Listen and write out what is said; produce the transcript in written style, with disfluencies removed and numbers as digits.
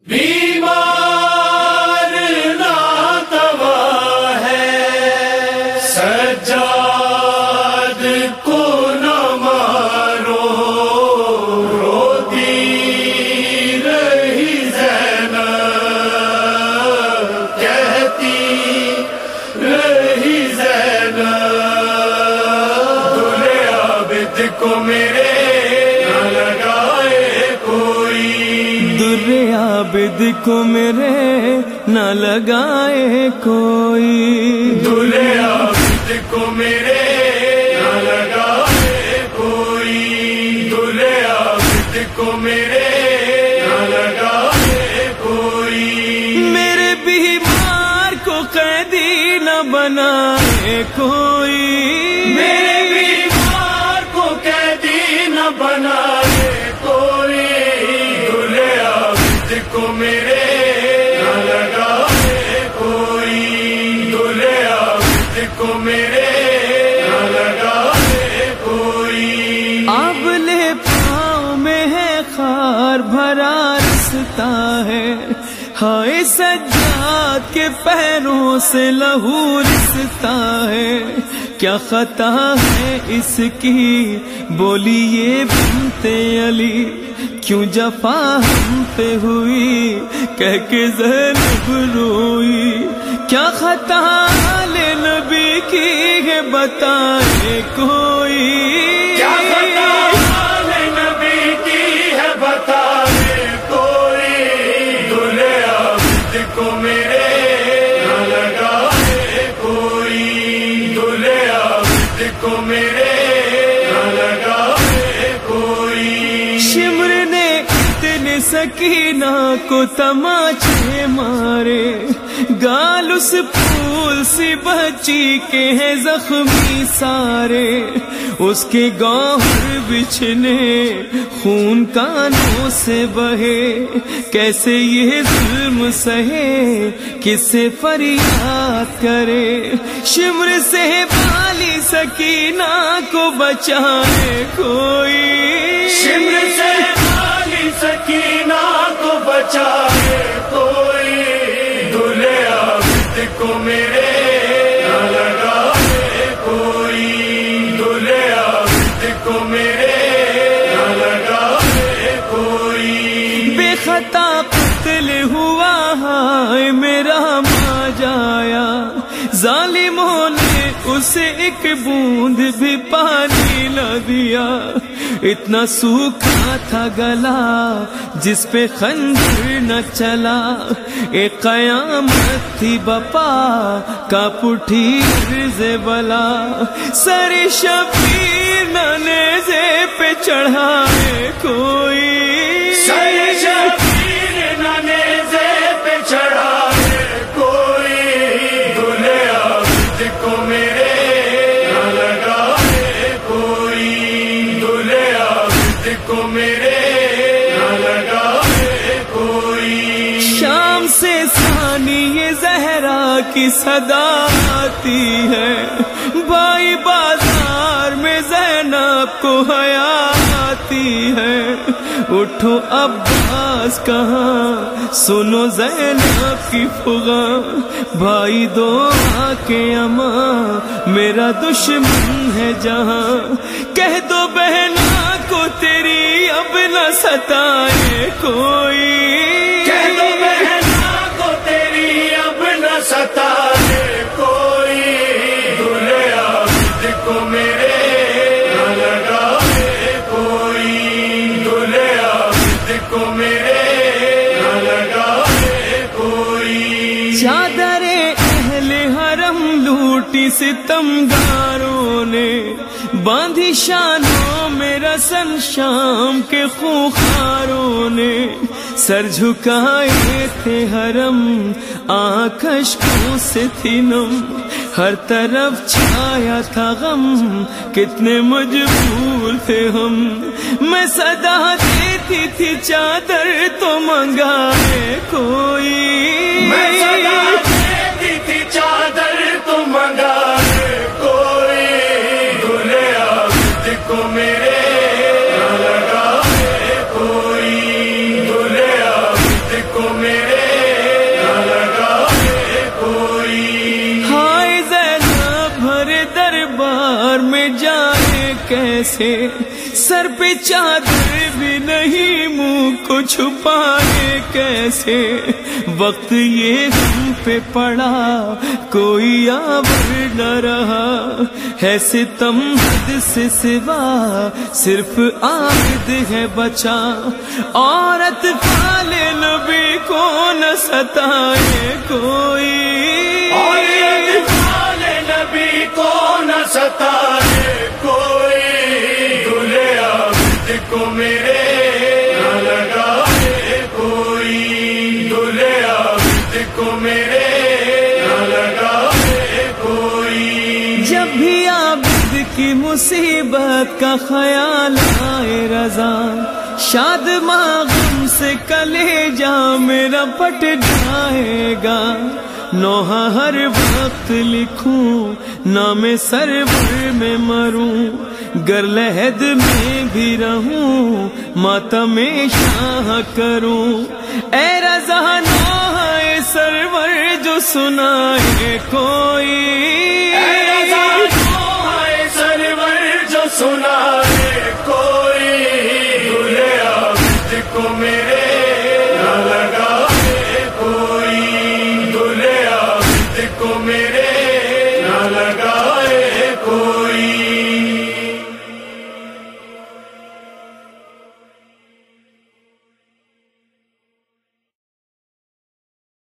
بیمار ناتوا ہے سجاد کو نہ مارو، روتی رہی زینب، کہتی رہی زینب، دلہے عابد کو میرے نہ لگائے کوئی، درے عابد کو میرے نہ لگائے کوئی، دلہے عابد کو میرے نہ لگائے کوئی، دلہے عابد کو میرے نہ لگائے کوئی، میرے بیمار کو قیدی نہ بنائے کوئی، میرے بیمار کو قیدی نہ بنائے کوئی، دلہے عابد کو میرے نہ لگائے کوئی، دلہے عابد کو میرے نہ لگائے کوئی، آبلے پاؤں میں ہے خار بھرا رستا ہے، ہائے سجاد کے پیروں سے لہو رستا ہے، کیا خطا ہے اس کی بولیے بنت علی، کیوں جفا ہم پہ ہوئی کہہ کے زینب روئی، کیا خطا لے نبی کی ہے بتائے کوئی، کیا خطا لے نبی کی ہے بتائے کوئی، دلہے عابد کو میرے نہ لگائے کوئی، دلہے عابد کو میرے نہ لگائے کوئی، شمر نے اتنے سکینہ کو تماچے مارے، گال اس پھول سی بچی کے ہیں زخمی سارے، اس کے گوہر بچھنے خون کانوں سے بہے، کیسے یہ ظلم سہے کس سے فریاد کرے، شمر سے بالی سکینہ کو بچائے کوئی، شمر سے بالی سکینہ کو بچائے کوئی، دلہے عابد کو میرے نہ لگائے کوئی، دلہے عابد کو میرے نہ لگائے کوئی، بے خطا قتل ہوا ہے میرا ماں جایا، ظالموں نے اسے ایک بوند بھی پانی نہ دیا، اتنا سوکھا تھا گلا جس پہ خنجر نہ چلا، ایک قیامت تھی بپا کا پٹھی عرض بلا، سر شبیر نہ نیزے پہ چڑھائے کوئی، سر شبیر نہ نیزے پہ چڑھائے کوئی، دلہے عابد کو میرے نہ لگائے کوئی، دلہے عابد کو میرے نہ لگائے کوئی، شام سے ثانی زہرا کی صدا آتی ہے، بھائی بازار میں زینب کو حیا آتی ہے، اٹھو عباس کہاں سنو زینب کی فغاں، بھائی دو کے اماں میرا دشمن ہے جہاں، کہہ دو بہنا کو تیری اب نہ ستائے کوئی، کہہ دو بہنا کو تیری اب نہ ستائے کوئی، دلہے عابد کو میرے نہ لگائے کوئی، دلہے عابد کو میرے نہ لگائے کوئی، چادر اہل حرم لوٹی ستمگاروں نے، باندھی شانوں میں رسن شام کے خوخاروں نے، سر جھکائے تھے حرم آنکھ اشکوں سے تھی نم، ہر طرف چھایا تھا غم کتنے مجبور تھے ہم، میں صدا دیتی تھی چادر تو منگائے کوئی، میں صدا دیتی تھی چادر تو منگائے کوئی، دلہے عابد کو میرے نہ لگائے کوئی، دلہے عابد کو کیسے، سر پہ چادر بھی نہیں منہ کو چھپائے کیسے، وقت یہ ہم پہ پڑا کوئی آور نہ رہا، ہے ستم حد سے سوا صرف عابد ہے بچا، عورت پالے نبی کو نہ ستائے کوئی، نبی کو نہ ستائے کوئی، دلہے عابد کو میرے نہ لگائے کوئی، دلہے عابد کو میرے نہ لگائے کوئی۔ جب بھی عابد کی مصیبت کا خیال آئے رضا، شاد غم سے کلیجہ میرا پھٹ جائے گا، نوحہ ہر وقت لکھوں نام سرور میں مروں، گر لحد میں بھی رہوں ماتم شاہ کروں، اے رضا نوحہ سرور جو سنائے کوئی، اے رضا نوحہ سرور جو سنائے کوئی، دلہے عابد کو میرے نہ لگائے کوئی، دلہے عابد کو میرے نہ لگائے